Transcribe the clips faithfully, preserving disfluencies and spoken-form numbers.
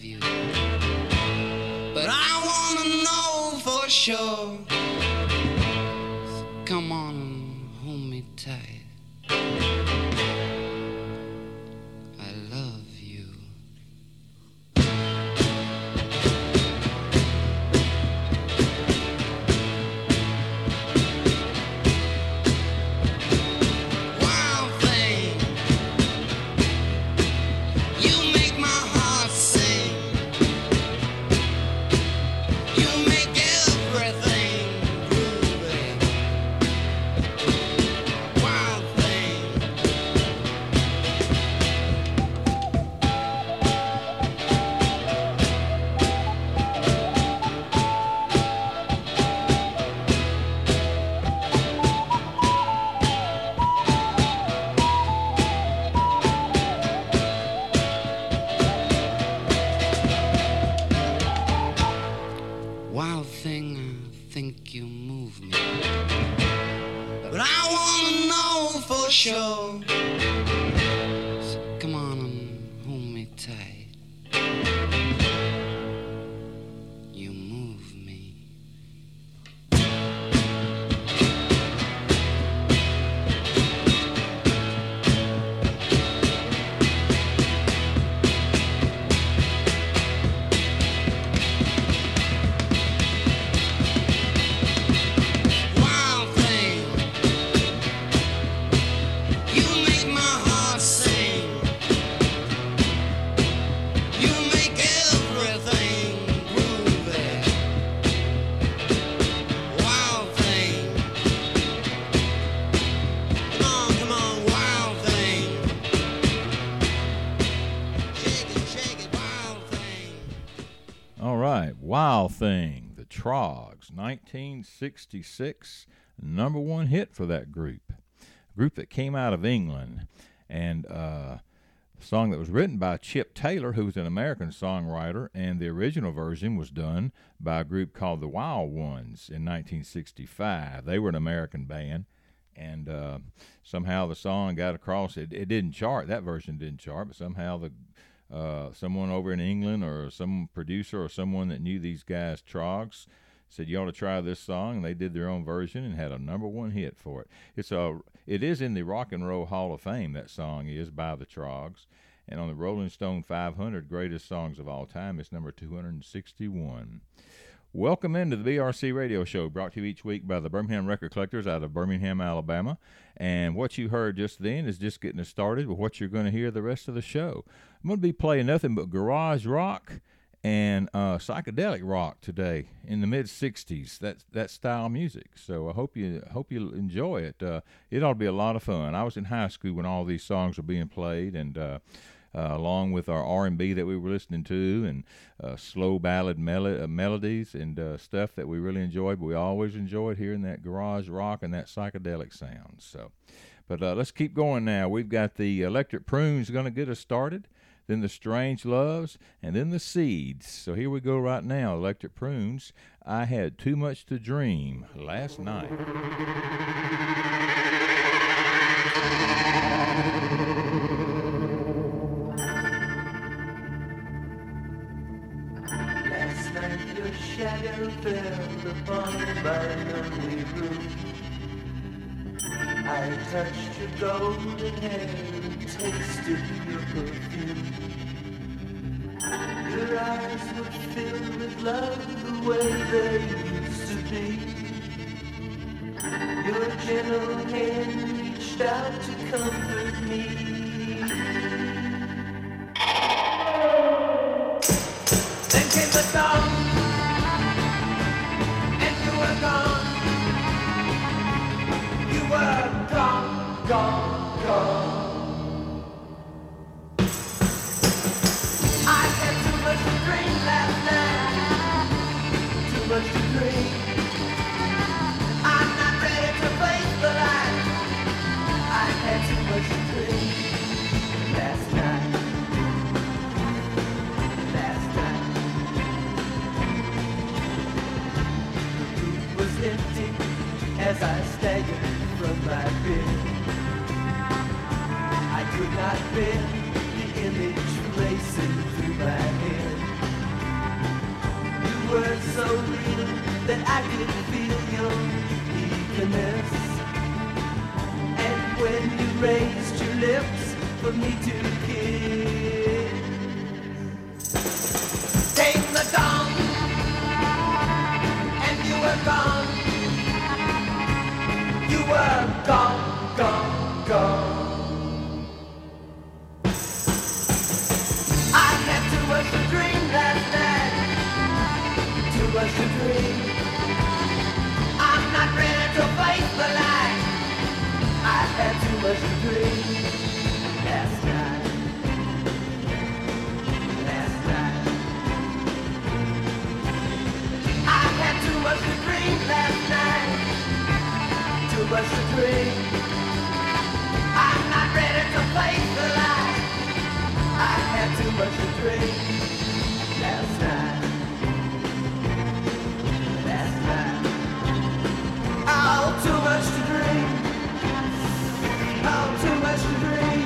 you. But I wanna know for sure. So come on and hold me tight. I love you. Wild thing, you make my heart sing. You make everything groovy. Wild thing. Wild thing, I think you move me. But I wanna know for sure. So come on and hold me tight. You move me. Wild thing, you make my heart sing. You make everything groovy. Wild thing. Come on, come on, wild thing. Shake it, shake it, wild thing. All right, Wild Thing, the Trogs, nineteen sixty-six, number one hit for that group. A group that came out of England, and uh, a song that was written by Chip Taylor, who was an American songwriter, and the original version was done by a group called the Wild Ones in nineteen sixty-five. They were an American band, and uh, somehow the song got across. It, it didn't chart. That version didn't chart, but somehow the uh, someone over in England or some producer or someone that knew these guys, Trogs, said you ought to try this song, and they did their own version and had a number one hit for it. It's a, it is in the Rock and Roll Hall of Fame. That song is by the Trogs, and on the Rolling Stone five hundred Greatest Songs of All Time, it's number two hundred sixty-one. Welcome into the B R C Radio Show, brought to you each week by the Birmingham Record Collectors out of Birmingham, Alabama. And what you heard just then is just getting us started with what you're going to hear the rest of the show. I'm going to be playing nothing but garage rock and uh, psychedelic rock today in the mid sixties. That that style music. So I hope you hope you enjoy it. Uh, it ought to be a lot of fun. I was in high school when all these songs were being played, and uh, uh, along with our R and B that we were listening to, and uh, slow ballad mel- uh, melodies and uh, stuff that we really enjoyed. But we always enjoyed hearing that garage rock and that psychedelic sound. So, but uh, let's keep going now. We've got the Electric Prunes going to get us started, then the Strange Loves, and then the Seeds. So here we go right now, Electric Prunes. I Had Too Much to Dream Last Night. Last night your shadow fell upon my lonely room. I touched your golden hair and tasted your perfume. Your eyes were filled with love the way they used to be. Your gentle hand reached out to comfort me. Then came the dawn, and you were gone. You were gone, gone, gone. I had too much to dream last night, too much to dream. I'm not ready to face the light. I had too much to dream last night, last night. The room was empty as I staggered from my bed. I could not bear the image racing through my head. that I could feel your eagerness. And when you raised your lips for me to kiss, came the dawn, and you were gone. You were gone, gone, gone. I had too much to dream last night, too much to dream. I'm not ready to face the light. I had too much to dream last night, last night. I had too much to dream last night, too much to dream. I'm not ready to face the light. I had too much to dream last night, last night. Oh, too much to dream. Oh, too much to dream.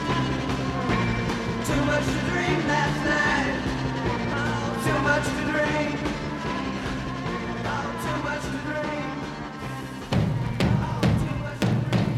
Too much to dream last night. Oh, too much to dream. Oh, too much to dream. Oh, too much to dream.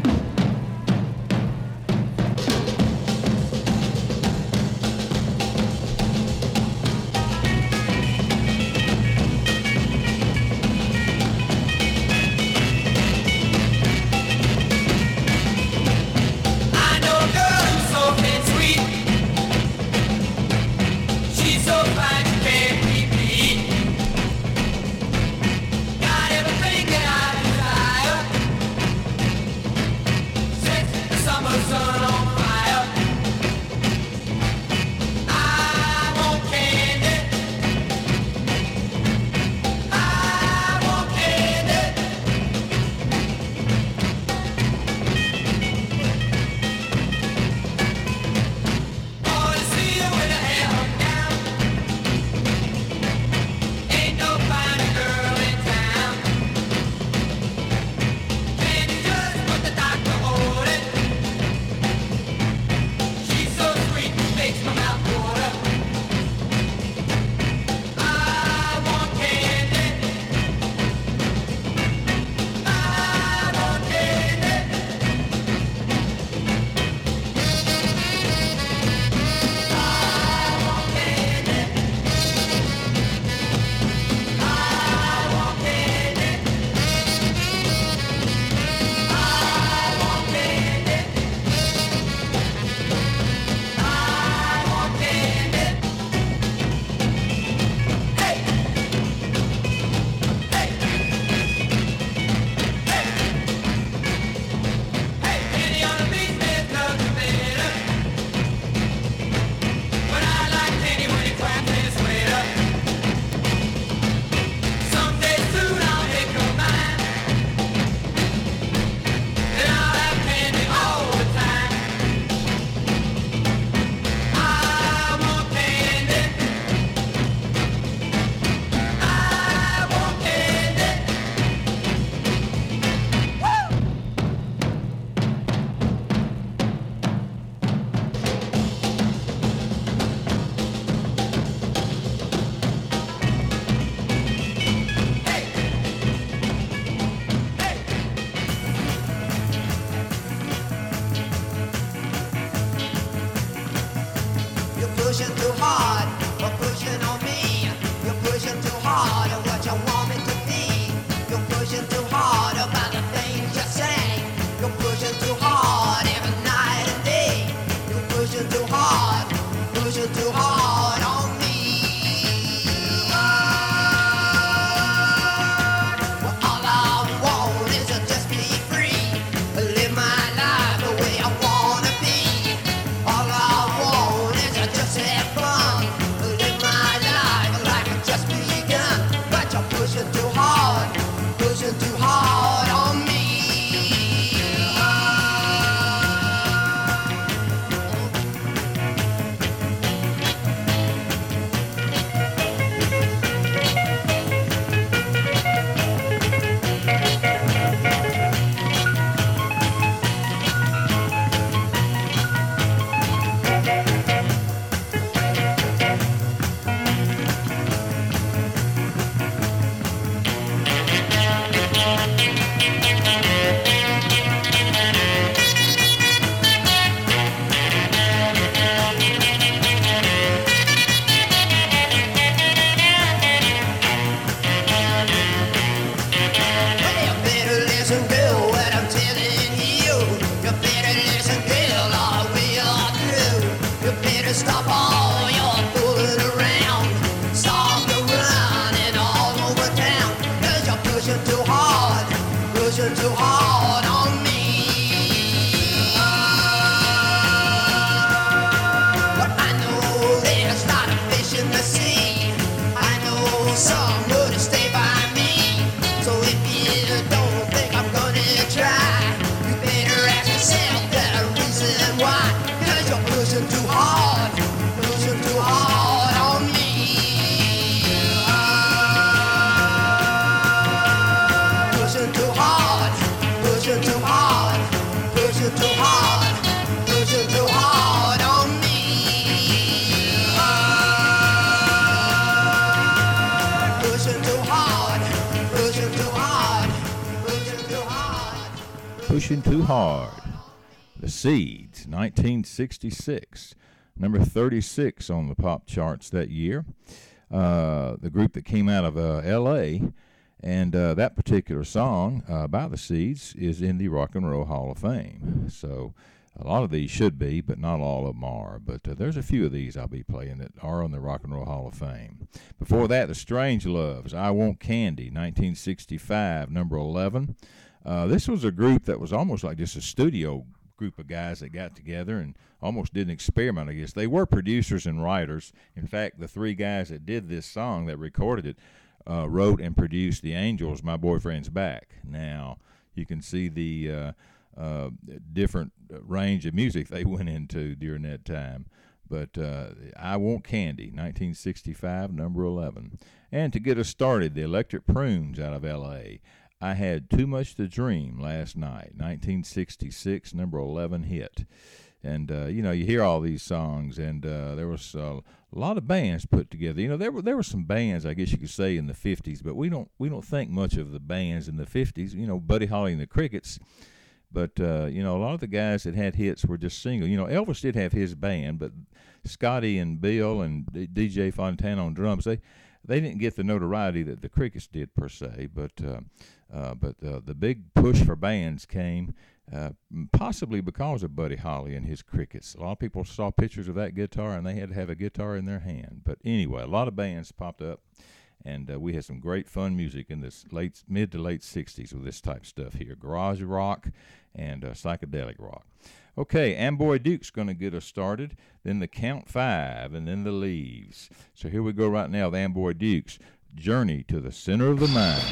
Pushing Too Hard. The Seeds, nineteen sixty-six. Number thirty-six on the pop charts that year. Uh, the group that came out of uh, L A, and uh, that particular song uh, by the Seeds is in the Rock and Roll Hall of Fame. So a lot of these should be, but not all of them are. But uh, there's a few of these I'll be playing that are on the Rock and Roll Hall of Fame. Before that, the Strangeloves, I Want Candy, nineteen sixty-five, number eleven. Uh, this was a group that was almost like just a studio group of guys that got together and almost did an experiment, I guess. They were producers and writers. In fact, the three guys that did this song, that recorded it, uh, wrote and produced The Angels, My Boyfriend's Back. Now, you can see the uh, uh, different range of music they went into during that time. But uh, I Want Candy, nineteen sixty-five, number eleven. And to get us started, the Electric Prunes out of L A, I Had Too Much to Dream Last Night, nineteen sixty-six, number eleven hit. And, uh, you know, you hear all these songs, and uh, there was uh, a lot of bands put together. You know, there were there were some bands, I guess you could say, in the fifties, but we don't we don't think much of the bands in the fifties. You know, Buddy Holly and the Crickets. But, uh, you know, a lot of the guys that had hits were just single. You know, Elvis did have his band, but Scotty and Bill and D J Fontana on drums, they they didn't get the notoriety that the Crickets did per se. But uh, uh, but uh, the big push for bands came uh, possibly because of Buddy Holly and his Crickets. A lot of people saw pictures of that guitar, and they had to have a guitar in their hand. But anyway, a lot of bands popped up. And uh, we had some great fun music in this late, mid to late sixties with this type of stuff here. Garage rock and uh, psychedelic rock. Okay, Amboy Duke's going to get us started. Then the Count Five, and then the Leaves. So here we go right now, the Amboy Dukes. Journey to the Center of the Mind.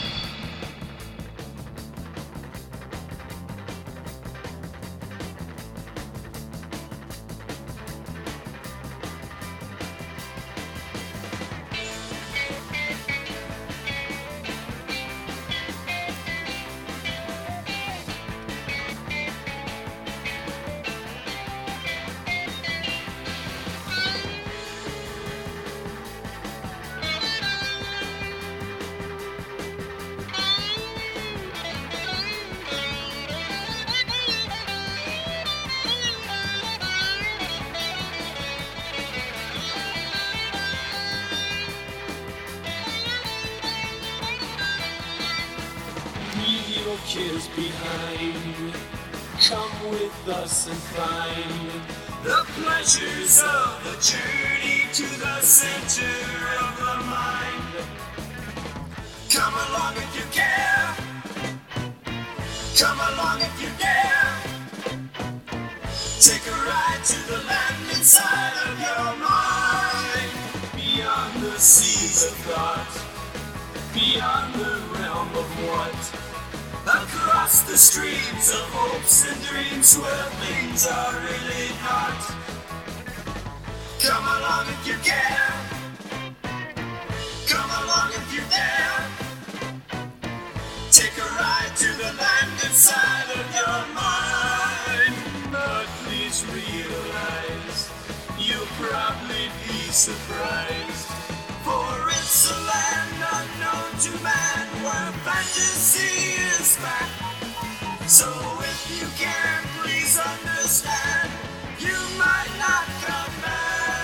Kids behind, come with us and find the pleasures of the journey to the center of the mind. Come along if you care, come along if you dare. Take a ride to the land inside of your mind, beyond the seas of thought, beyond the realm of what. Across the streams of hopes and dreams where things are really not. Come along if you care, come along if you dare. Take a ride to the land inside of your mind. But please realize you'll probably be surprised, for it's a land unknown to man where fantasy is back. So if you can, please understand, you might not come back.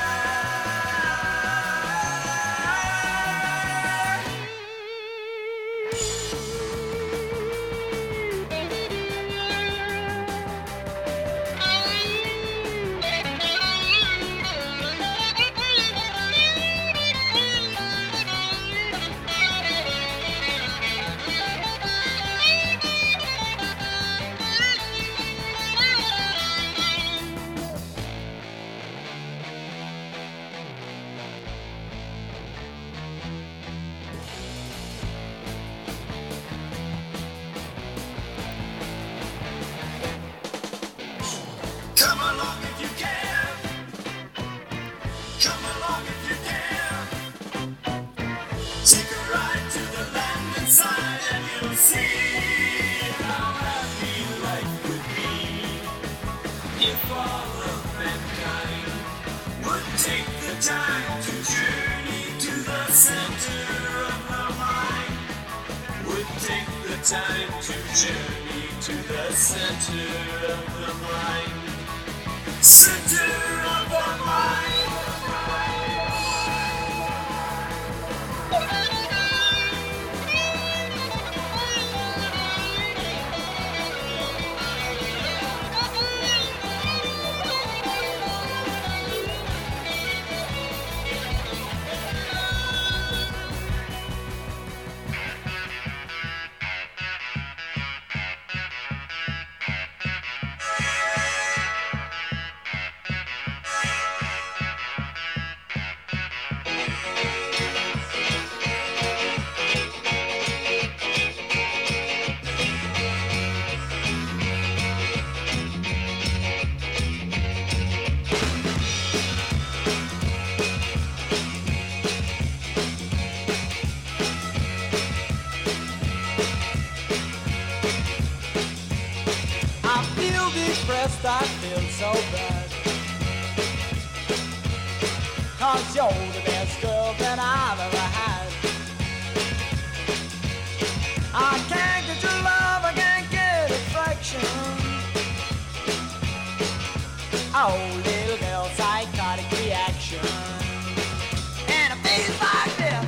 Come along if you can, come along if you dare. Take a ride to the land inside and you'll see how happy life would be if all of mankind would take the time to journey to the center of the mind. Would take the time to journey to the center of the mind. Center of the mind. I feel so bad, 'cause you're the best girl that I've ever had. I can't get your love, I can't get affection. Oh, little girl, psychotic reaction. And it feels like this.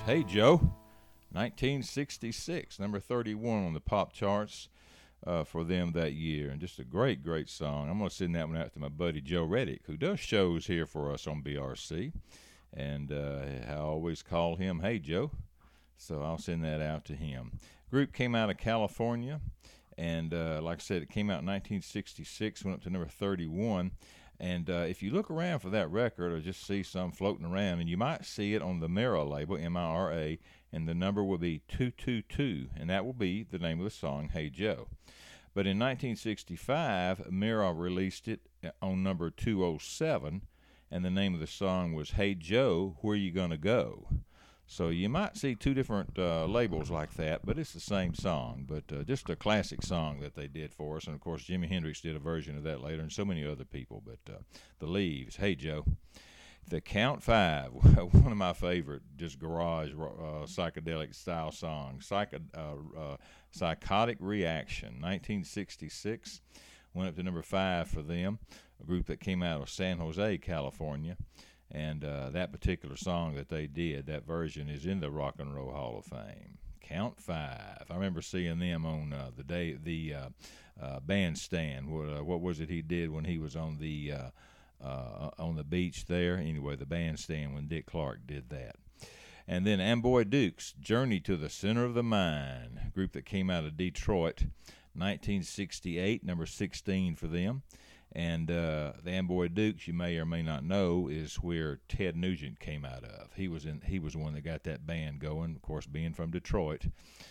Hey Joe, nineteen sixty-six, number thirty-one on the pop charts uh, for them that year. And just a great, great song. I'm going to send that one out to my buddy Joe Reddick, who does shows here for us on B R C. And uh, I always call him Hey Joe, so I'll send that out to him. Group came out of California, and uh, like I said, it came out in nineteen sixty-six, went up to number thirty-one. And uh, if you look around for that record or just see some floating around, and you might see it on the Mira label, M I R A, and the number will be two two two, and that will be the name of the song, Hey Joe. But in nineteen sixty-five, Mira released it on number two oh seven, and the name of the song was Hey Joe, Where You Gonna Go? So you might see two different uh, labels like that, but it's the same song. But uh, just a classic song that they did for us. And, of course, Jimi Hendrix did a version of that later, and so many other people. But uh, the Leaves, Hey Joe. The Count Five, one of my favorite, just garage uh, psychedelic style songs. Psych- uh, uh, Psychotic Reaction, nineteen sixty-six. Went up to number five for them, a group that came out of San Jose, California. And uh, that particular song that they did, that version is in the Rock and Roll Hall of Fame. Count Five. I remember seeing them on uh, the day the uh, uh, bandstand. What, uh, what was it he did when he was on the uh, uh, on the beach there? Anyway, the bandstand when Dick Clark did that. And then Amboy Dukes, Journey to the Center of the Mind, a group that came out of Detroit, nineteen sixty-eight, number sixteen for them. And uh, the Amboy Dukes, you may or may not know, is where Ted Nugent came out of. He was in. He was the one that got that band going, of course, being from Detroit,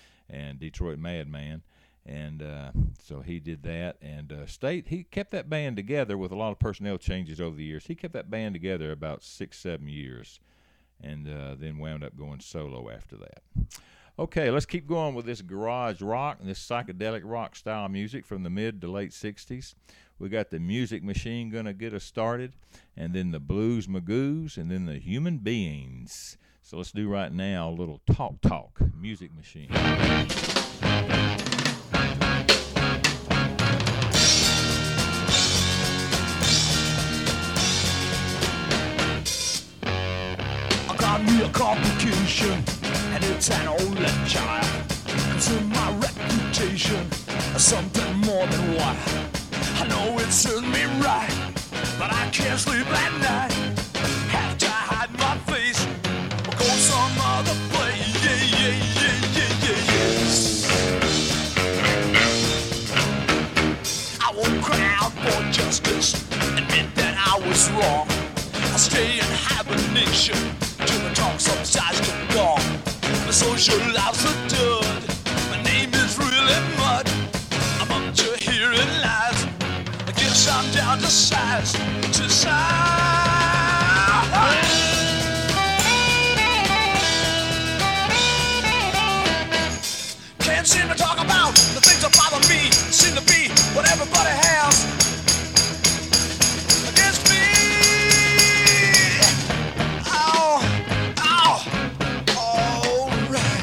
and Detroit Madman. And uh, so he did that, and uh, stayed. He kept that band together with a lot of personnel changes over the years. He kept that band together about six, seven years, and uh, then wound up going solo after that. Okay, let's keep going with this garage rock and this psychedelic rock style music from the mid to late sixties. We got the Music Machine gonna get us started, and then the Blues Magoos, and then the Human Beings. So let's do right now a little Talk Talk, Music Machine. I got me a complication, and it's an only child. Consider my reputation as something more than what I know. It serves me right, but I can't sleep at night. Have to hide my face or go some other place. Yeah, yeah, yeah, yeah, yeah, yes. I won't cry out for justice, admit that I was wrong. I stay in hibernation till the talk subsides to dawn. My social life's a dud. My name is really mud. I'm up to hearing lies. I guess I'm down to size, to size. Can't seem to talk about the things that bother me. Seem to be what everybody has against me. Oh, oh, all right.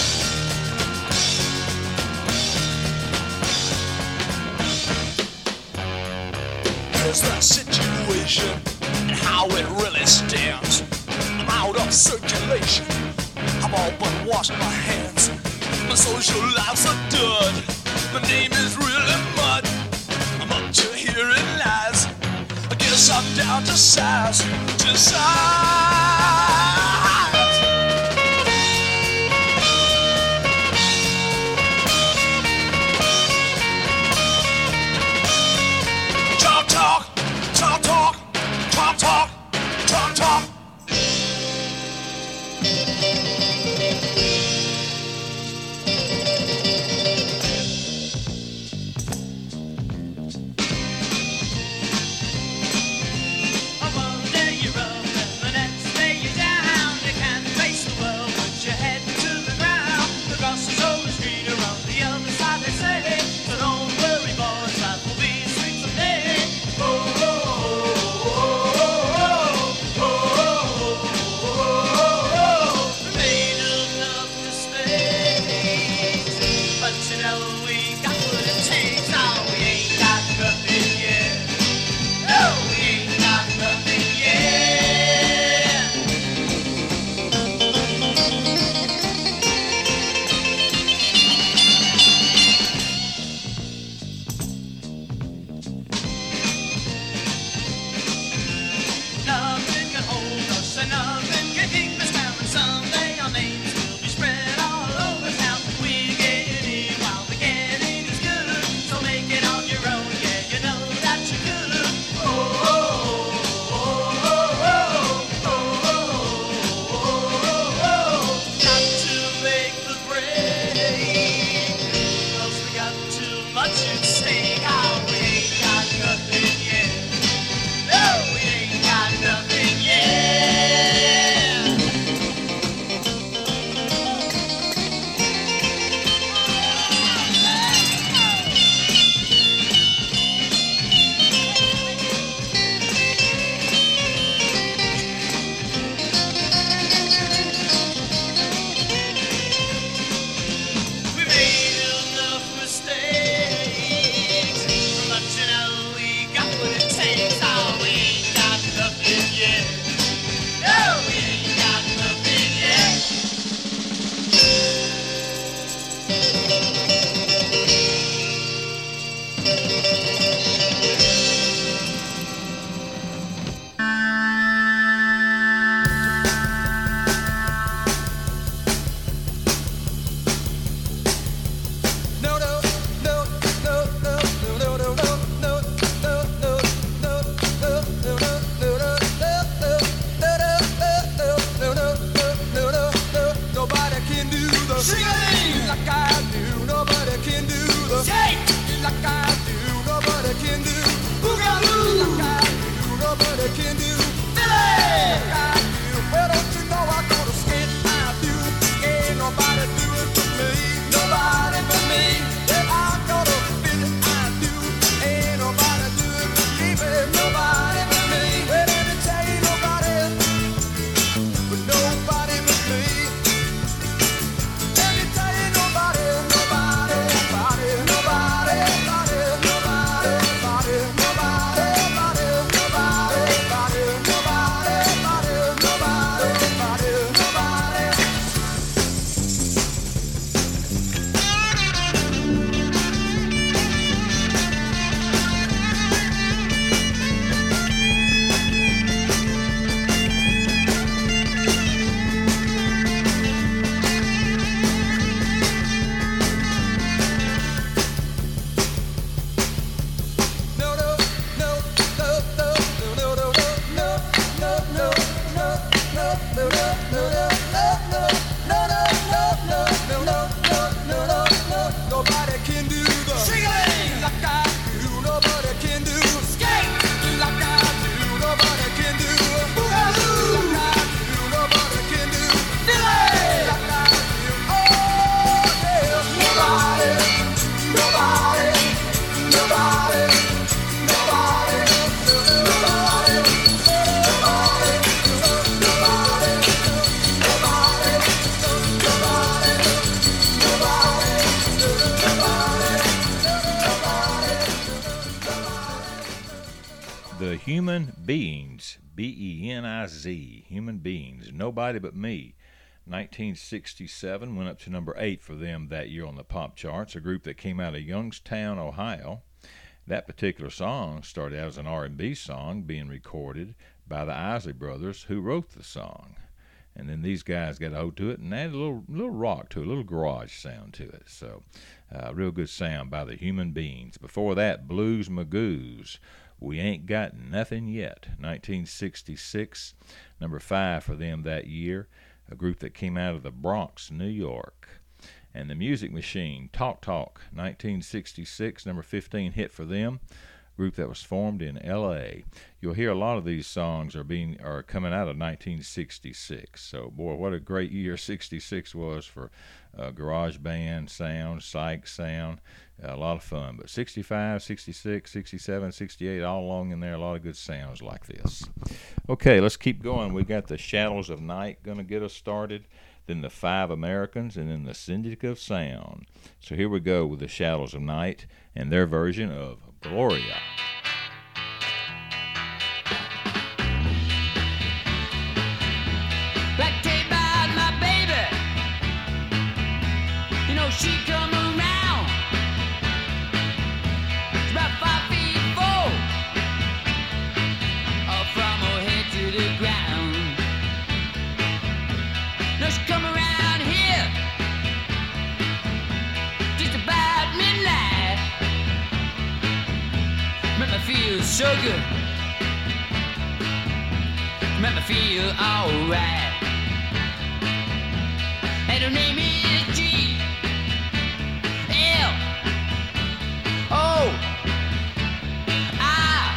Here's the situation and how it really stands. I'm out of circulation. I've all but washed my hands. My social life's a dud. My name is really mud. I'm up to hearing lies. I guess I'm down to size, to size. Talk, talk, talk, talk, talk, talk, talk, talk. One day you're up and the next day you're down. The Human Beings, B E N I Z, Human Beings, Nobody But Me. nineteen sixty-seven, went up to number eight for them that year on the pop charts, a group that came out of Youngstown, Ohio. That particular song started out as an R and B song being recorded by the Isley Brothers, who wrote the song. And then these guys got a hold to it and added a little little rock to it, a little garage sound to it. So, uh, real good sound by the Human Beings. Before that, Blues Magoos, We Ain't Got Nothing Yet, nineteen sixty-six, number five for them that year, a group that came out of the Bronx, New York. And the Music Machine, Talk Talk, nineteen sixty-six, number fifteen hit for them, group that was formed in L A. You'll hear a lot of these songs are being are coming out of nineteen sixty-six. So, boy, what a great year sixty-six was for uh, garage band sound, psych sound, uh, a lot of fun. But sixty-five, sixty-six, sixty-seven, sixty-eight, all along in there, a lot of good sounds like this. Okay, let's keep going. We've got the Shadows of Night going to get us started, then the Five Americans, and then the Syndicate of Sound. So here we go with the Shadows of Night and their version of Gloria. Like take by my baby, you know she come around. She's about five feet four, up from her head to the ground. No, she come around here just about midnight. Make me feel so good. Make me feel alright. And her name is G L O I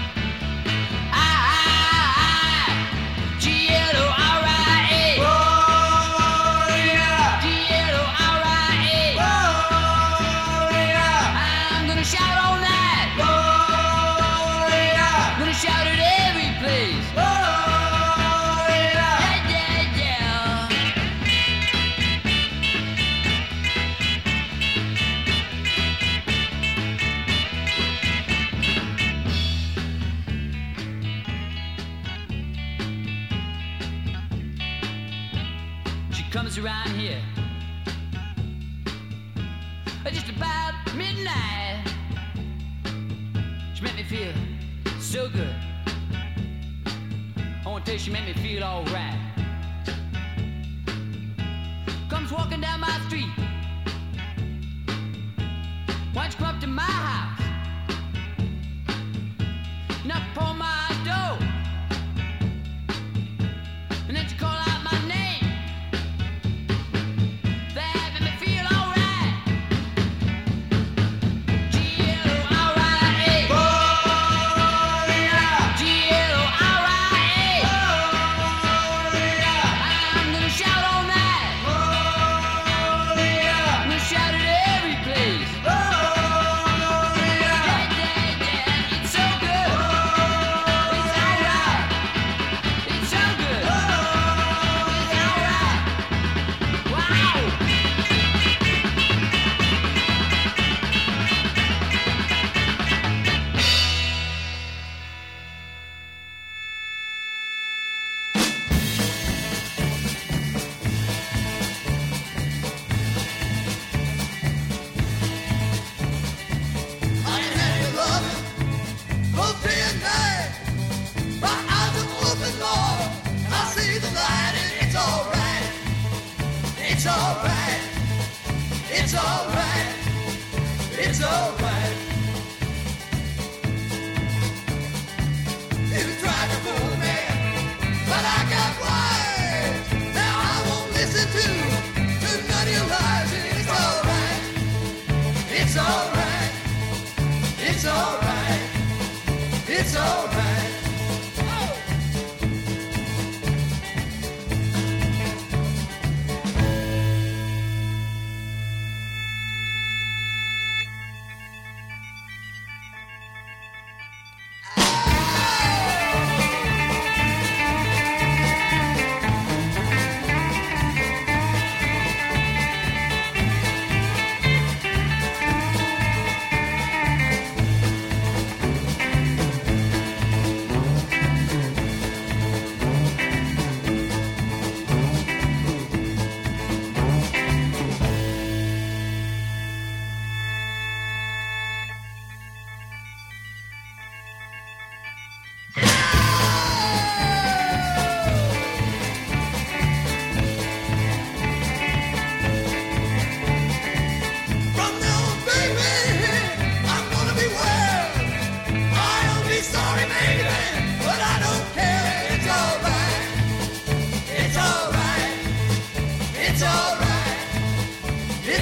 I G L O R I A. Gloria. G L O R I A. Gloria. I'm gonna shout all night. Gloria. I'm gonna shout at every place. Comes around here just about midnight. She made me feel so good. I want to tell you, she made me feel alright. Comes walking down my street. Why don't you come up to my house? Knock upon my door, and then she call out my name.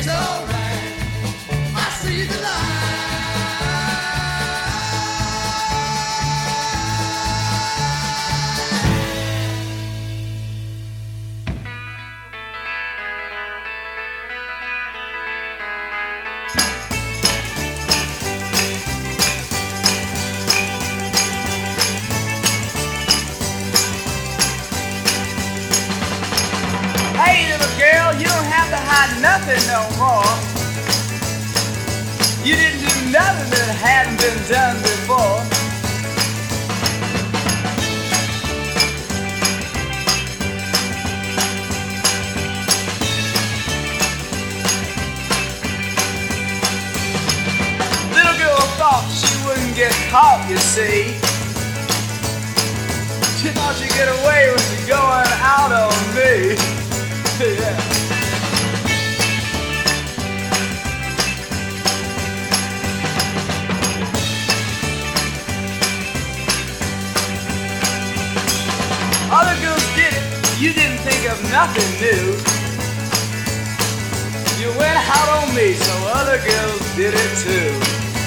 alright. I see the light. Hey, little girl, you don't have to hide nothing no more. You didn't do nothing that hadn't been done before. Little girl thought she wouldn't get caught, you see. She thought she'd get away with going out on me. Yeah. Other girls did it, you didn't think of nothing new. You went out on me, so other girls did it too.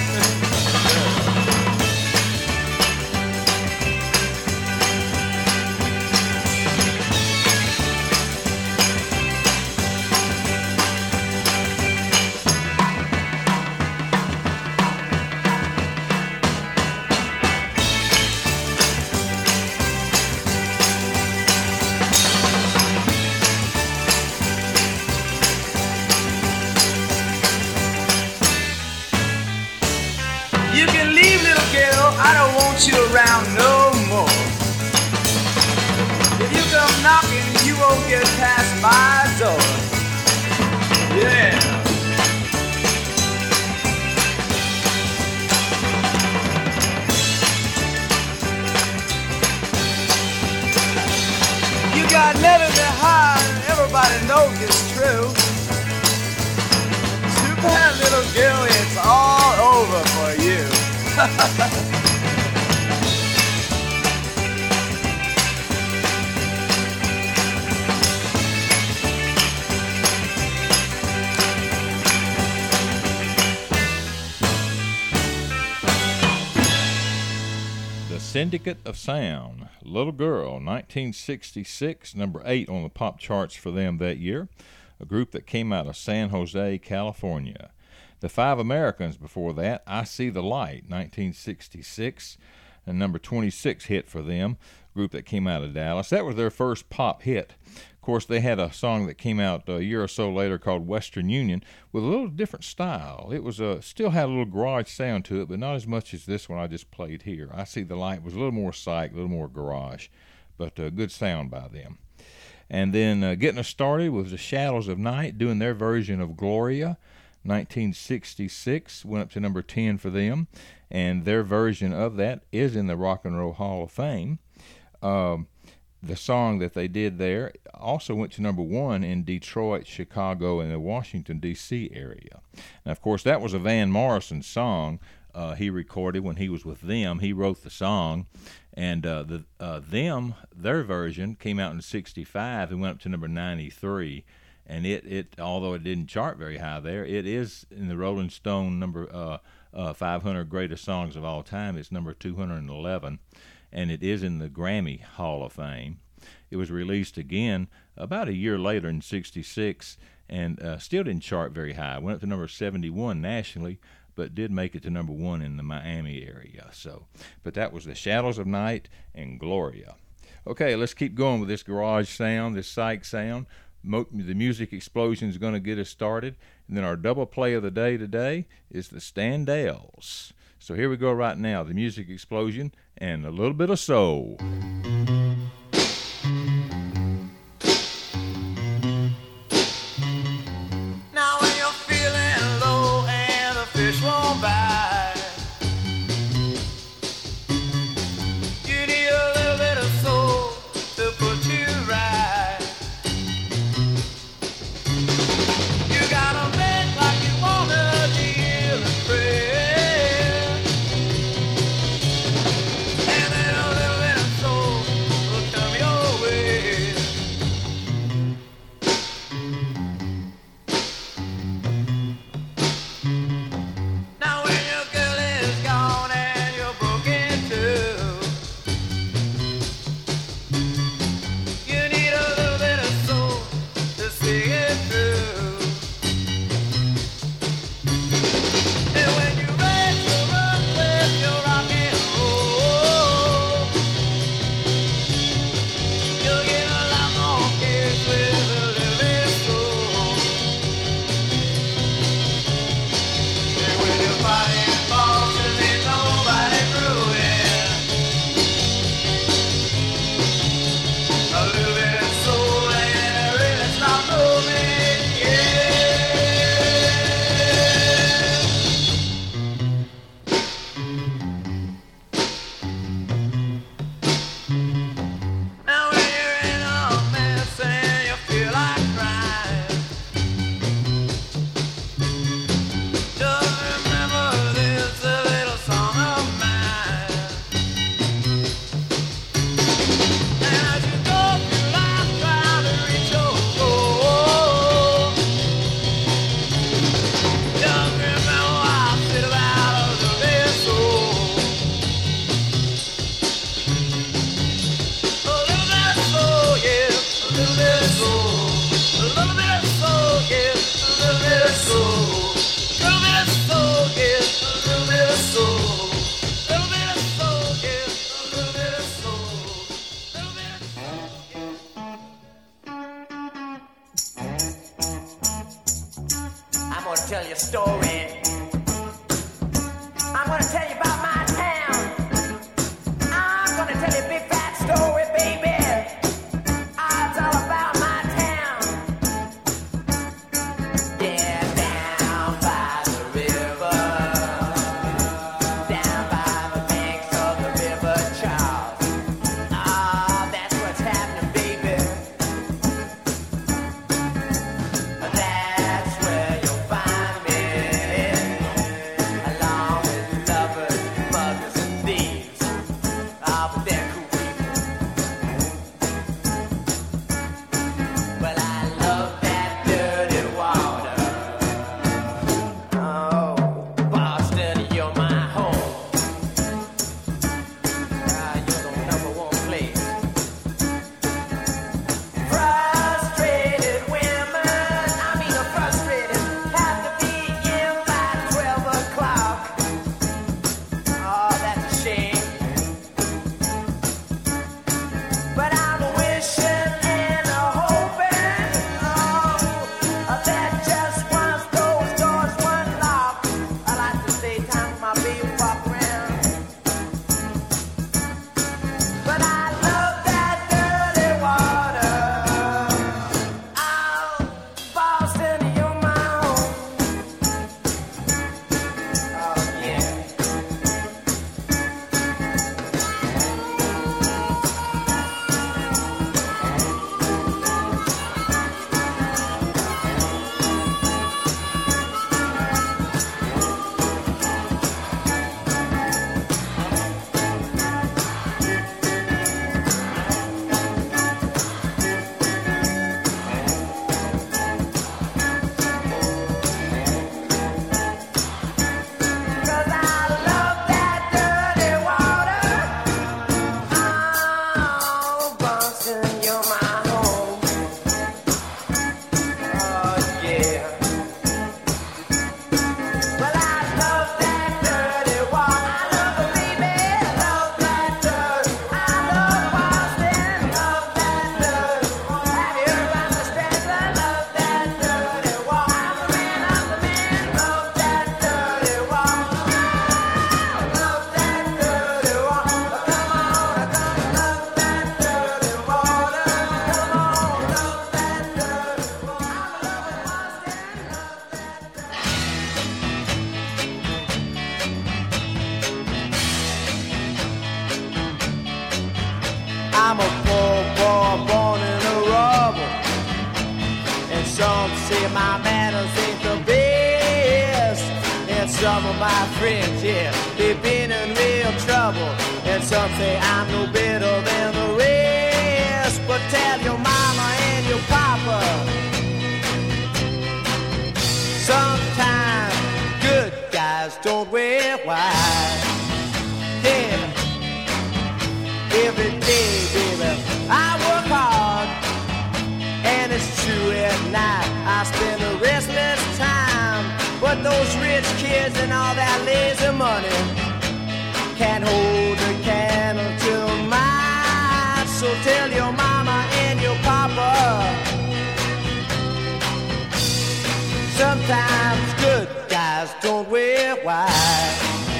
You can leave, little girl, I don't want you around no more. If you come knocking, you won't get past my door. Yeah. You got nothing to hide, everybody knows it's true. That little girl, it's all over for you. The Syndicate of Sound, Little Girl, nineteen sixty-six, number eight on the pop charts for them that year. A group that came out of San Jose, California. The Five Americans before that, I See the Light, nineteen sixty-six, and number twenty-six hit for them, group that came out of Dallas. That was their first pop hit. Of course, they had a song that came out a year or so later called Western Union with a little different style. It was a, still had a little garage sound to it, but not as much as this one I just played here. I See the Light was a little more psych, a little more garage, but a good sound by them. And then uh, getting us started was the Shadows of Night doing their version of Gloria, nineteen sixty-six, went up to number ten for them, and their version of that is in the Rock and Roll Hall of Fame. Um, the song that they did there also went to number one in Detroit, Chicago, and the Washington, D C area. Now, of course, that was a Van Morrison song uh, he recorded when he was with them. He wrote the song. And uh, the uh, them, their version came out in sixty-five and went up to number ninety-three. And it, it although it didn't chart very high there, it is in the Rolling Stone number uh, uh, five hundred greatest songs of all time. It's number two hundred eleven, and it is in the Grammy Hall of Fame. It was released again about a year later in sixty-six, and uh, still didn't chart very high. Went up to number seventy-one nationally, but did make it to number one in the Miami area. So, but that was the Shadows of Night and Gloria. Okay, let's keep going with this garage sound, this psych sound. Mo- the music explosion is going to get us started. And then our double play of the day today is the Standells. So here we go right now, the music explosion and a little bit of soul. Now when you're feeling low and the fish won't bite, you need a little bit of soul to put you right. You gotta make like you wanna kneel and pray, and then a little bit of soul story. I'm gonna tell you about my town. I'm gonna tell you a big fat story, baby. Ah, it's all about my town. Yeah, down by the river, down by the banks of the River Charles. Ah, that's what's happening, baby. That's where you'll find me, along with lovers, muggers, and thieves. Ah, but they're cool people. Well, I love that dirty water. Oh, Boston, you're my home. Ah, you're the number one place. Frustrated women, I mean the frustrated, have to be in by twelve o'clock. Oh, that's a shame. But I'm wishing and a hoping, oh, that just once those doors were locked. I like to stay time with my baby walk around. But I love that dirty water. Oh, Boston, you're my home. Oh, yeah. Cause I love that dirty water. Oh, Boston, you're my home. Oh, yeah. Well, I love that dirty water. I love it, baby. I love that dirt. I love Boston. Love that dirt. Have you heard about the Stags? I love that dirty water. I'm the man, I'm the man. Love that dirty water. Love that dirty water. Come on, come love that dirty water. Come on, love that dirty water. I'm loving Boston. I'm a poor boy born in a rubble, and some say my manners ain't the best, and some of my friends, yeah, they've been in real trouble, and some say I'm no better than the rest. But tell your mama and your papa, sometimes good guys don't wear white. Yeah. Every day, baby, I work hard, and it's true at night I spend a restless time. But those rich kids and all that lazy money can't hold a candle to mine. So tell your mama and your papa, sometimes good guys don't wear white.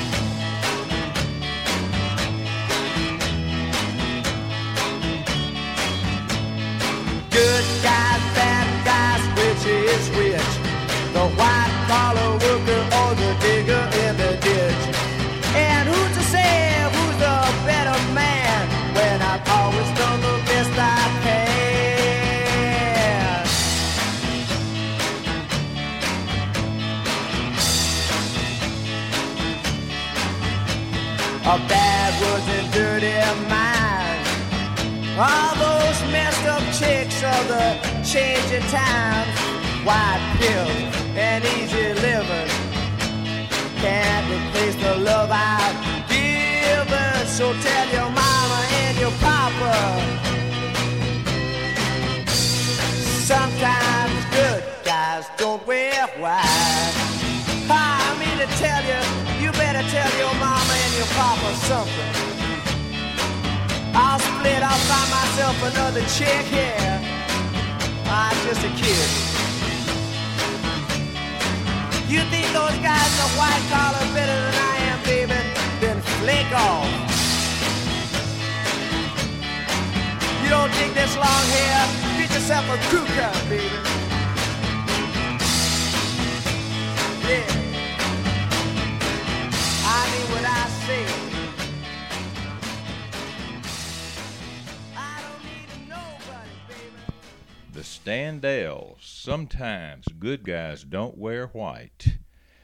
Good guys, bad guys, which is which? The white collar worker or the digger in the ditch? And who's to say who's the better man when I've always done the best I can? A bad words and dirty mind. All those messed up chicks of the changing times, white pills and easy living can't replace the love I've given. So tell your mama and your papa, sometimes good guys don't wear white. I mean to tell you, you better tell your mama and your papa something. I'll split, I'll find myself another chick here. I'm just a kid. You think think those guys are white collar better than I am, baby, then flake off. You don't dig this long hair, get yourself a crew cut, baby. Yeah. I mean what I say. I don't need nobody, baby. The Standells. Sometimes good guys don't wear white.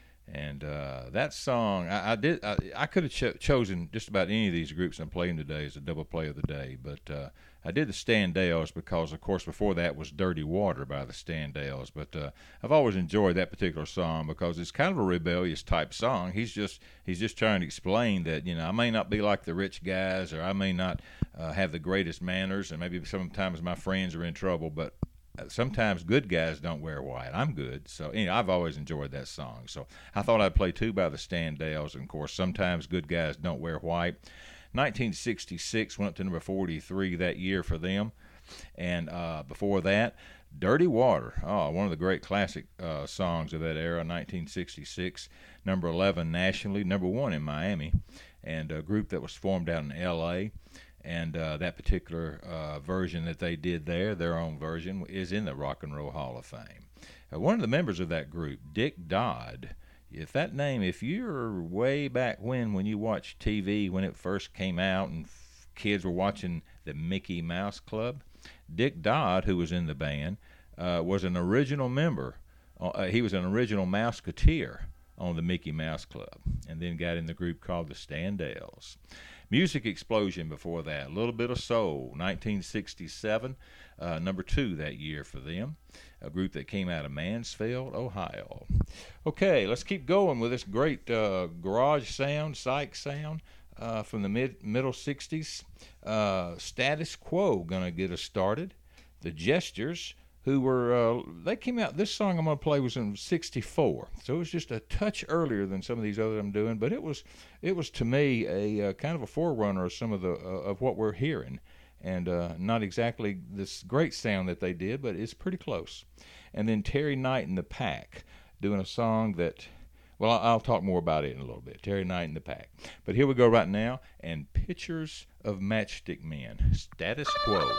And uh, that song, I, I did. I, I could have cho- chosen just about any of these groups I'm playing today as a double play of the day, but uh, I did the Standells because, of course, before that was Dirty Water by the Standells. But uh, I've always enjoyed that particular song because it's kind of a rebellious type song. He's just he's just trying to explain that, you know, I may not be like the rich guys, or I may not uh, have the greatest manners, and maybe sometimes my friends are in trouble, but sometimes good guys don't wear white. I'm good. So, anyway, I've always enjoyed that song. So I thought I'd play two by the Standells. And, of course, sometimes good guys don't wear white. nineteen sixty-six went up to number forty-three that year for them. And uh, before that, Dirty Water. Oh, one of the great classic uh, songs of that era, nineteen sixty-six. Number eleven nationally, number one in Miami. And a group that was formed out in L A And uh, that particular uh, version that they did there, their own version, is in the Rock and Roll Hall of Fame. Uh, one of the members of that group, Dick Dodd, if that name, if you're way back when, when you watched T V, when it first came out and f- kids were watching the Mickey Mouse Club, Dick Dodd, who was in the band, uh, was an original member. Uh, he was an original Mouseketeer on the Mickey Mouse Club, and then got in the group called the Standells. Music Explosion before that, a little bit of soul, nineteen sixty-seven, uh, number two that year for them, a group that came out of Mansfield, Ohio. Okay, let's keep going with this great uh, garage sound, psych sound uh, from the mid middle sixties. Uh, Status Quo gonna get us started. The Gestures, who were, uh, they came out, this song I'm going to play was in sixty-four, so it was just a touch earlier than some of these others I'm doing, but it was, it was to me a uh, kind of a forerunner of some of the, uh, of what we're hearing, and uh, not exactly this great sound that they did, but it's pretty close. And then Terry Knight and the Pack, doing a song that, well, I'll, I'll talk more about it in a little bit, Terry Knight and the Pack. But here we go right now, and Pictures of Matchstick Men, Status Quo.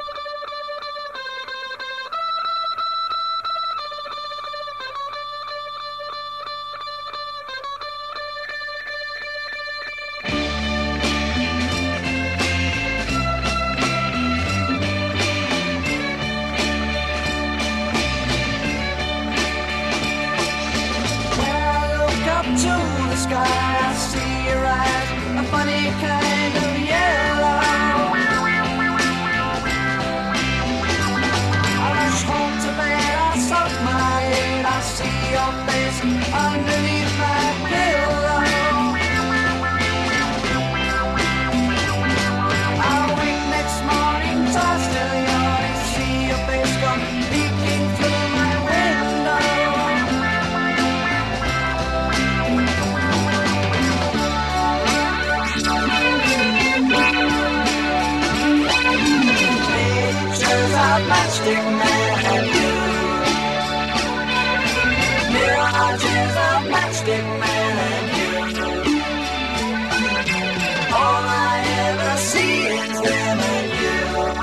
Matchstick Man and you. Mirages of Matchstick Man and you. All I ever see is them and you.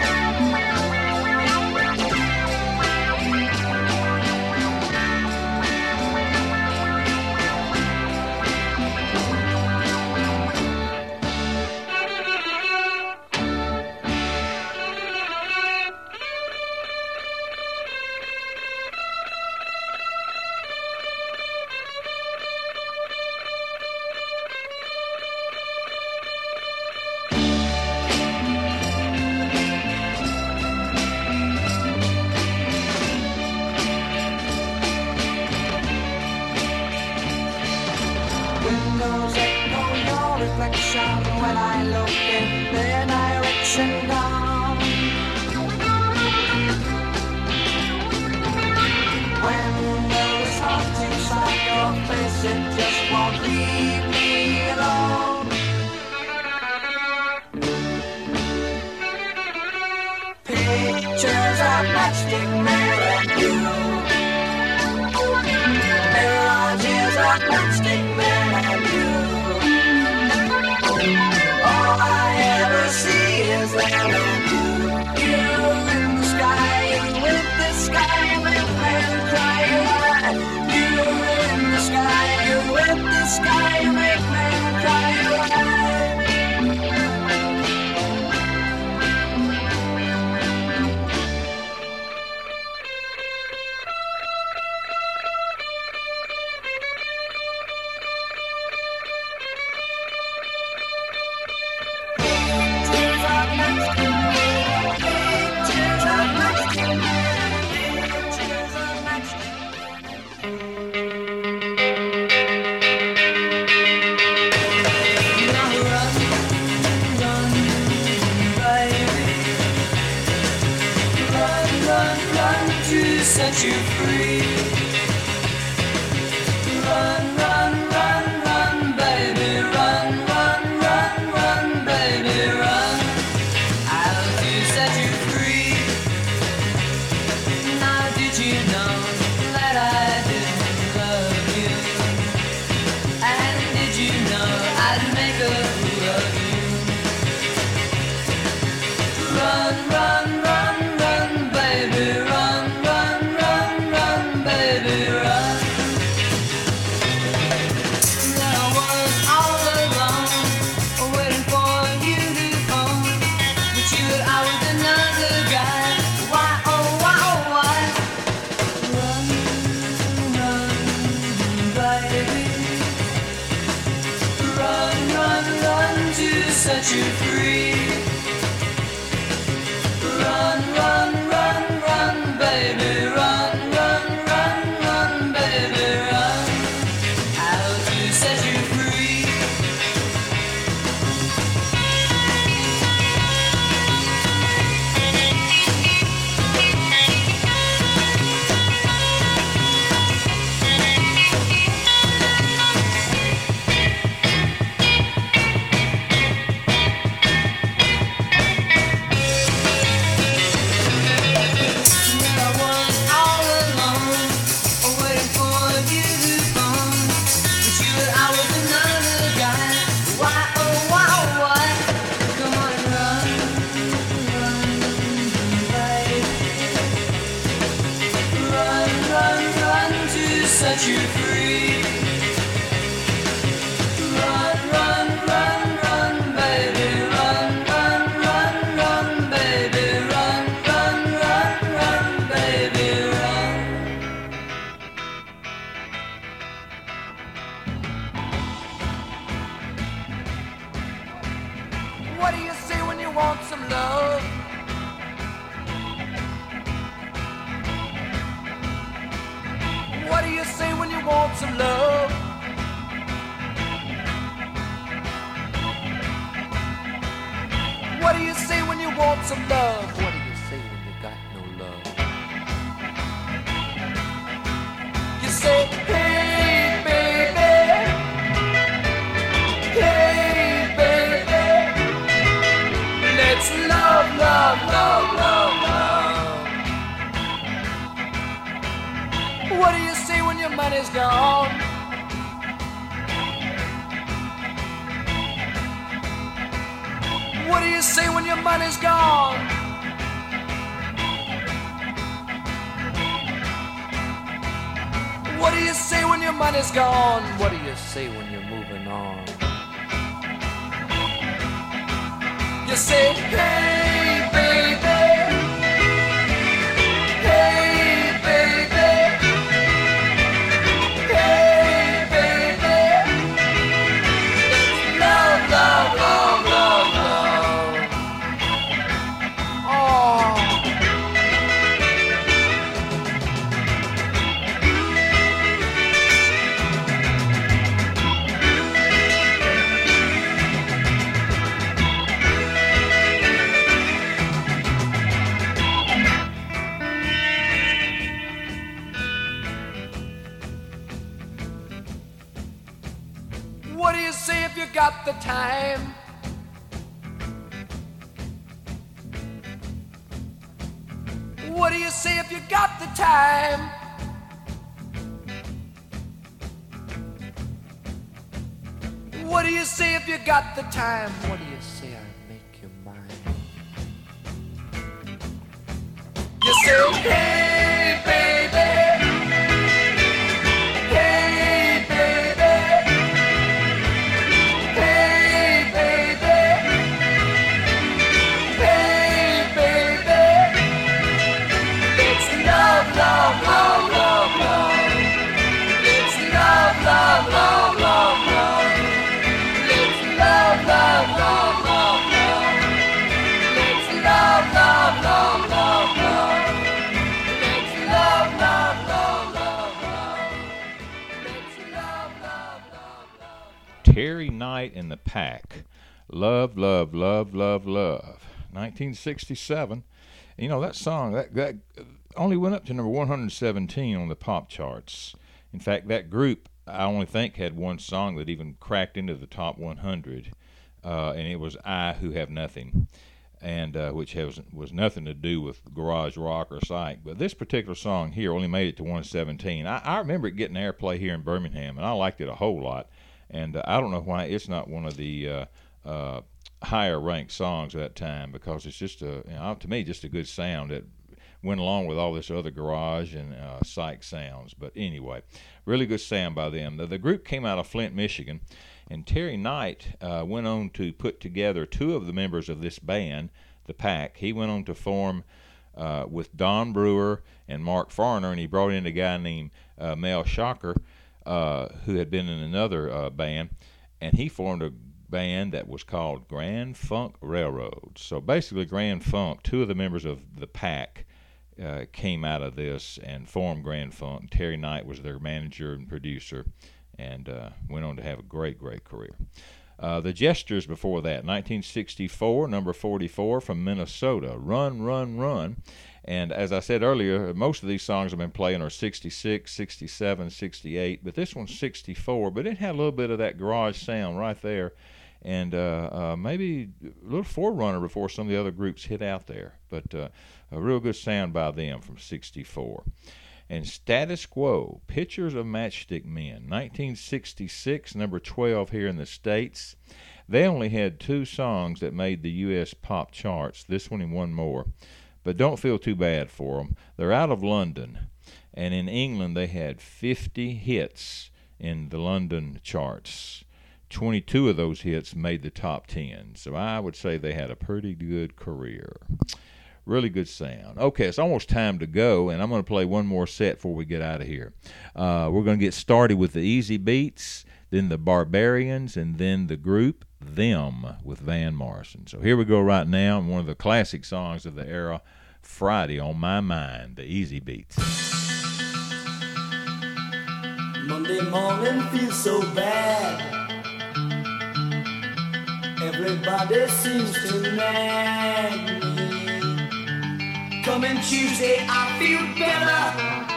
When I look in their direction down, when there's hot inside your face, it just won't leave me alone. Pictures of Matchstick Men and you. Mirages of plastic man and you. All I ever see is land and you. You in the sky, you with the sky, you make man cry. You in the sky, you with the sky, you make man cry. Set you free. Run, run, run, run, baby, run, run, run, run, baby, run. I'll do set you free. Now did you know that I didn't love you? And did you know I'd make a fool of you? Run, run, run, run, baby, run. Set you free. Run, run, run, run, baby, run, run, run, run, baby, run. How to set you free. Set you free. Run, run, run, run, baby, run, run, run, run, baby, run, run, run, run, baby, run. What do you say when you want some love? What do you say when you want some love? What do you say when you want some love? What do you say when you got no love? You say, hey baby, hey baby, let's love, love, love, love, love. What do you say when your money's gone? What do you say when your money's gone? What do you say when your money's gone? What do you say when you're moving on? You say, hey baby, hey baby, hey baby, love, love, love, love, love. Oh. What do you say if you got the time? What do you say if you got the time? What do you say if you got the time? What do you say I make you mine? You say, hey, baby. Hey, baby. Hey, baby. Hey, baby. It's love, love, love, love, love. It's love, love, love, love, love. It's love, love, love, love, love. It's love, love, love, love, love. It's love, love, love, love, love. It's love, love, love, love. Terry Knight and the Pack. Love, love, love, love, love. nineteen sixty-seven. You know, that song, that, that only went up to number one hundred seventeen on the pop charts. In fact, that group, I only think, had one song that even cracked into the top one hundred, uh, and it was I Who Have Nothing, and uh, which has, was nothing to do with garage rock or psych. But this particular song here only made it to one seventeen. I, I remember it getting airplay here in Birmingham, and I liked it a whole lot. And uh, I don't know why it's not one of the uh, uh, higher ranked songs at that time, because it's just a, you know, to me, just a good sound that went along with all this other garage and uh, psych sounds. But anyway, really good sound by them. The, the group came out of Flint, Michigan, and Terry Knight uh, went on to put together two of the members of this band, the Pack. He went on to form uh, with Don Brewer and Mark Farner, and he brought in a guy named uh, Mel Shocker, uh, who had been in another uh, band, and he formed a band that was called Grand Funk Railroad. So basically Grand Funk, two of the members of the Pack uh, came out of this and formed Grand Funk. Terry Knight was their manager and producer, and uh, went on to have a great, great career. Uh, the Jesters before that, nineteen sixty-four, number forty-four from Minnesota, Run, Run, Run. And as I said earlier, most of these songs I've been playing are sixty-six, sixty-seven, sixty-eight, but this one's sixty-four, but it had a little bit of that garage sound right there, and uh, uh, maybe a little forerunner before some of the other groups hit out there, but uh, a real good sound by them from sixty-four. And Status Quo, Pictures of Matchstick Men, nineteen sixty-six, number twelve here in the States. They only had two songs that made the U S pop charts, this one and one more. But don't feel too bad for them. They're out of London, and in England they had fifty hits in the London charts. twenty-two of those hits made the top ten, so I would say they had a pretty good career. Really good sound. Okay, it's almost time to go, and I'm going to play one more set before we get out of here. Uh, we're going to get started with the Easy Beats, then the Barbarians, and then the group Them with Van Morrison. So here we go right now, and one of the classic songs of the era, Friday on My Mind, the Easy Beats. Monday morning feels so bad. Everybody seems to nag me. Coming Tuesday, I feel better.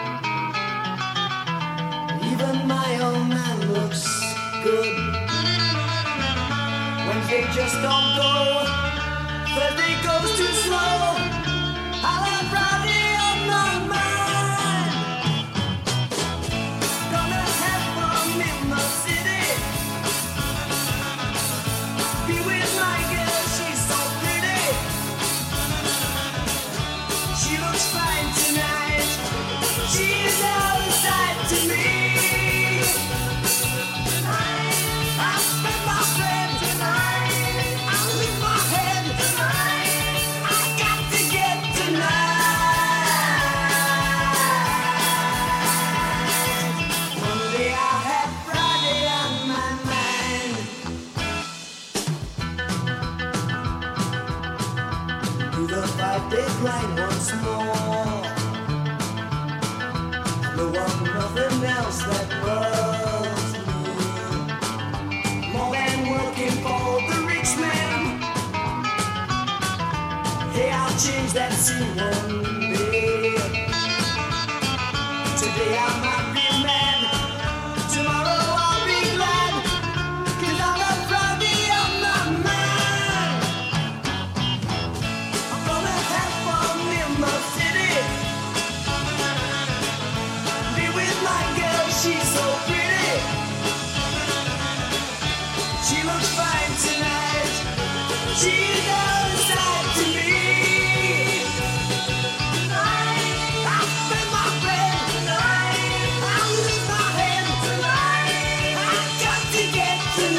Even my old man looks good. Wednesday just don't go. Thursday goes too slow. I'll have Friday on my mind. Gonna have fun in the city. Be with my girl, she's so pretty. She looks fine tonight. She's out of sight to me. Tonight, I spend my friend tonight. I leave my head tonight. I got to get tonight. Monday I had Friday on my mind. Do the five-day grind once more. No one, nothing else that loves me more than working for the rich man. Hey, I'll change that scene one day. Today I might be mad. Tomorrow I'll be glad. 'Cause I'll have Friday on my mind. I'm gonna have fun in the city. Be with my girl, she's so pretty. She looks fine tonight. She's all inside to me. Tonight, I'll spend my friend tonight. I'll lose my hand tonight. I've got to get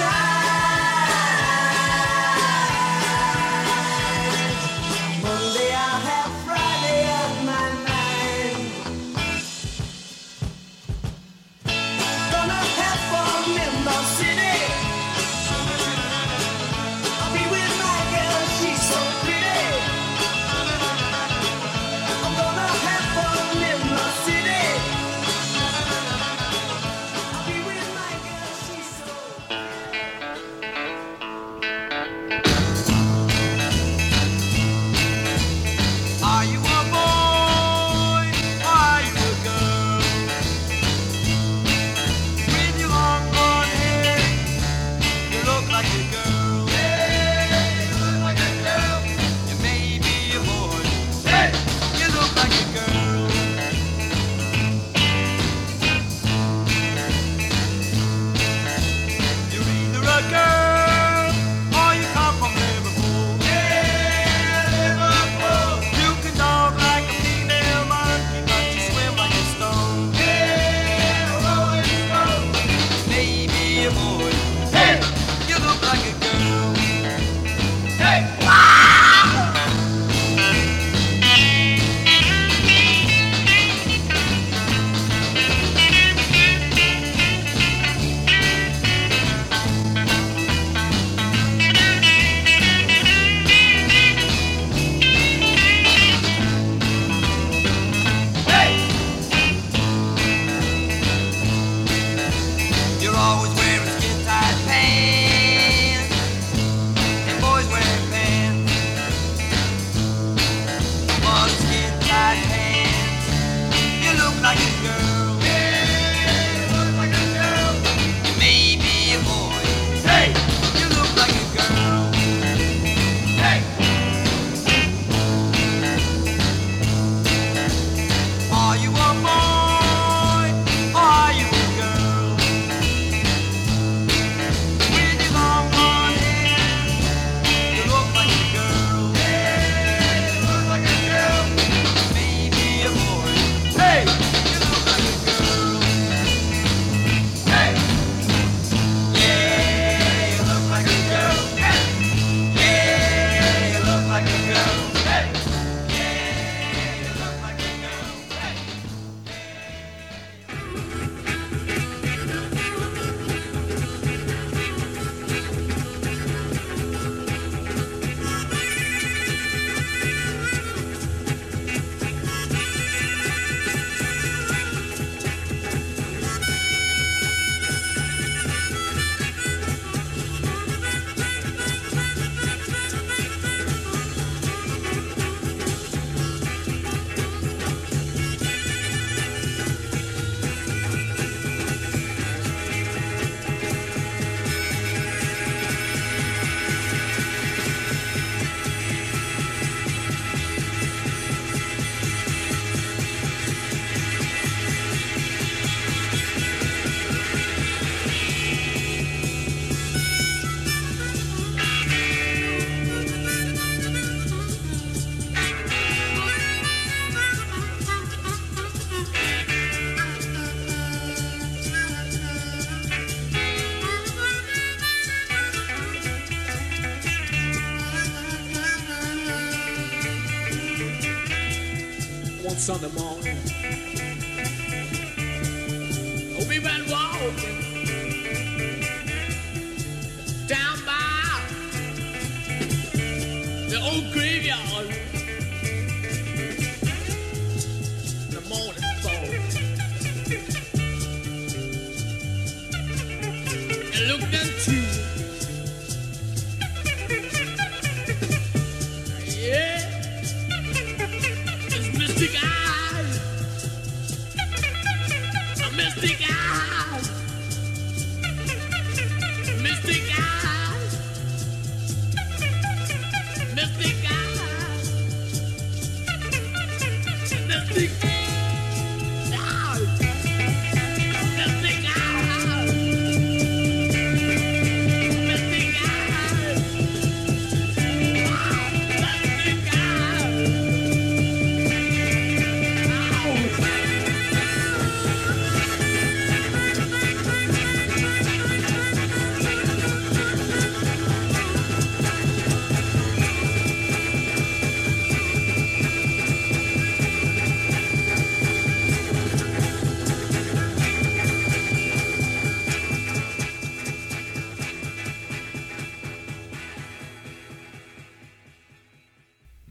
tonight. Monday I'll have Friday on my mind. Gonna have fun in the city. I'll be with my girl, she's so pretty. I'm gonna have fun in the city. I'll be with my girl, she's so Are you a boy? Are you a girl? With your long blonde hair, you look like a girl. Yeah, you look like a girl. You may be a boy. Hey, you look like a girl. You're either a girl or you come from Liverpool. Yeah, Liverpool. You can talk like a female monkey, but you swim like a stone. Yeah, rolling stone. Maybe a boy. Hey, you look like a girl. Hey, you're always wearing skin-tight pants, and boys wearing pants. On skin-tight pants, you look like a girl. Yeah, you look like a girl. You may be a boy. Hey, you look like a girl. Hey. Are you a boy or are you a girl? With your long blonde hair, you look like a girl. Yeah, you look like a girl. Maybe a boy. Hey, you look like a girl. Hey, yeah, you look like a girl. Hey, yeah, you look like a girl. Hey, yeah, you look like a girl. Hey. One Sunday morning, we went walking down by the old graveyard. The morning fall, and looked into yeah, it's mystic eyes, a mystic eyes, mystic eyes, mystic eyes, mystic eyes, mystic eyes.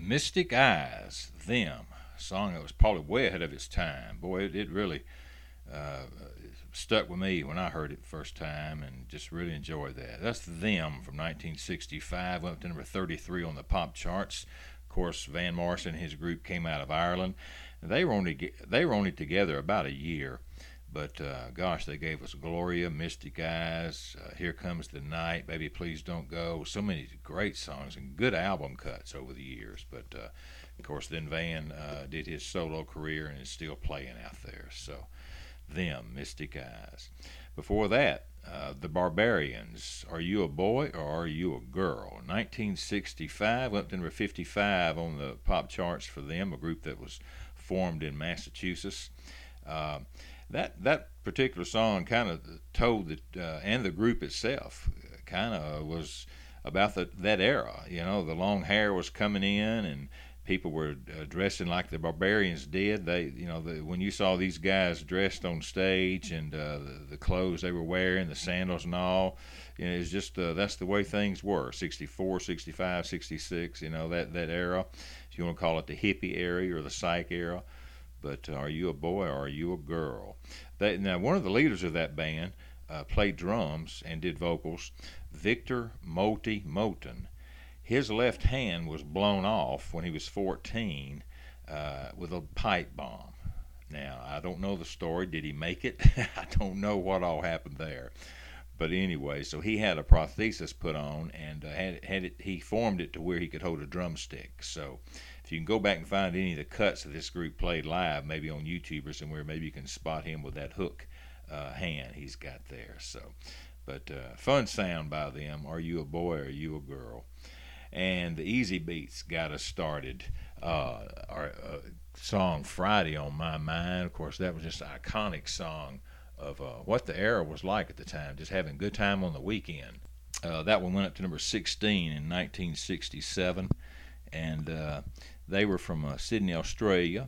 Mystic Eyes, Them, a song that was probably way ahead of its time. Boy, it, it really uh, stuck with me when I heard it the first time, and just really enjoyed that. That's Them from nineteen sixty-five, went up to number thirty-three on the pop charts. Of course, Van Morrison and his group came out of Ireland. They were only they were only together about a year, but uh, gosh, they gave us Gloria, Mystic Eyes, uh, Here Comes the Night, Baby Please Don't Go. So many great songs and good album cuts over the years. But uh, of course, then Van uh, did his solo career and is still playing out there. So, Them, Mystic Eyes. Before that, uh, the Barbarians, Are You a Boy or Are You a Girl? nineteen sixty-five, went up to number fifty-five on the pop charts for them, a group that was formed in Massachusetts. Uh, that that particular song kind of told that, uh, and the group itself kind of was about the, that era. You know, the long hair was coming in, and people were uh, dressing like the Barbarians did. They, you know, the, when you saw these guys dressed on stage and uh, the, the clothes they were wearing, the sandals and all, you know, it's just uh, that's the way things were. sixty-four, sixty-five, sixty-six, you know, that that era. If you want to call it the hippie era or the psych era. But uh, Are You a Boy or Are You a Girl? They, now, one of the leaders of that band uh, played drums and did vocals, Victor Moti Moten. His left hand was blown off when he was fourteen uh, with a pipe bomb. Now, I don't know the story. Did he make it? I don't know what all happened there. But anyway, so he had a prosthesis put on, and uh, had, had it, he formed it to where he could hold a drumstick. So if you can go back and find any of the cuts that this group played live, maybe on YouTube or somewhere, maybe you can spot him with that hook uh, hand he's got there. So, but uh, fun sound by them. Are You a Boy or Are You a Girl? And the Easy Beats got us started. Uh, our uh, song Friday on My Mind, of course, that was just an iconic song of uh, what the era was like at the time, just having a good time on the weekend. Uh, that one went up to number sixteen in nineteen sixty-seven, and uh, they were from uh, Sydney, Australia.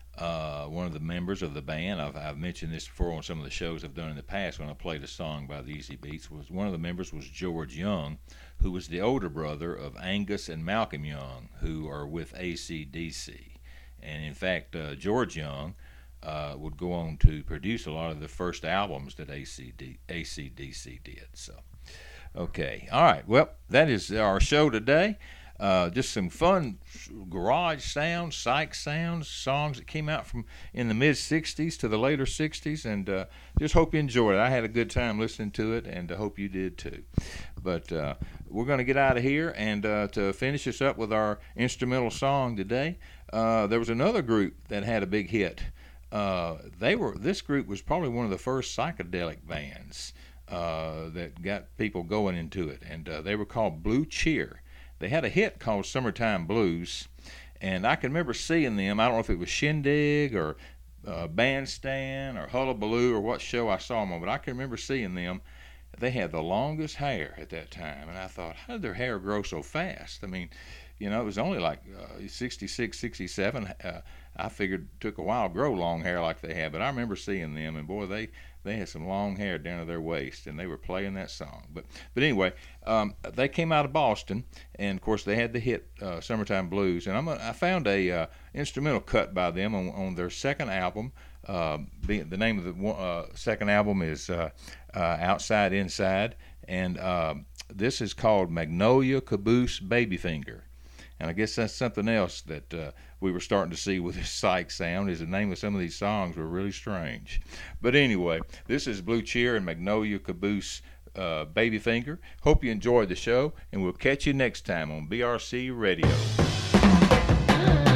Uh, one of the members of the band, I've, I've mentioned this before on some of the shows I've done in the past when I played a song by the Easy Beats, was one of the members was George Young, who was the older brother of Angus and Malcolm Young, who are with A C D C. And in fact, uh, George Young uh, would go on to produce a lot of the first albums that A C D C did. So, okay. All right. Well, that is our show today. Uh, just some fun garage sounds, psych sounds, songs that came out from in the mid sixties to the later sixties, and uh, just hope you enjoyed it. I had a good time listening to it, and I hope you did too. But uh, we're going to get out of here, and uh, to finish us up with our instrumental song today, uh, there was another group that had a big hit. Uh, they were this group was probably one of the first psychedelic bands uh, that got people going into it, and uh, they were called Blue Cheer. They had a hit called Summertime Blues, and I can remember seeing them. I don't know if it was Shindig or uh, Bandstand or Hullabaloo or what show I saw them on, but I can remember seeing them. They had the longest hair at that time, and I thought, how did their hair grow so fast? I mean, you know, it was only like uh, sixty-six, sixty-seven. Uh, I figured it took a while to grow long hair like they had, but I remember seeing them, and boy, they, they had some long hair down to their waist, and they were playing that song. But but anyway, um, they came out of Boston, and of course they had the hit uh, "Summertime Blues," and I'm a, I found a uh, instrumental cut by them on, on their second album. Uh, the, the name of the uh, second album is uh, uh, "Outside Inside," and uh, this is called "Magnolia Caboose Babyfinger." And I guess that's something else that uh, we were starting to see with this psych sound, is the name of some of these songs were really strange. But anyway, this is Blue Cheer and Magnolia Caboose uh, Babyfinger. Hope you enjoyed the show, and we'll catch you next time on B R C Radio.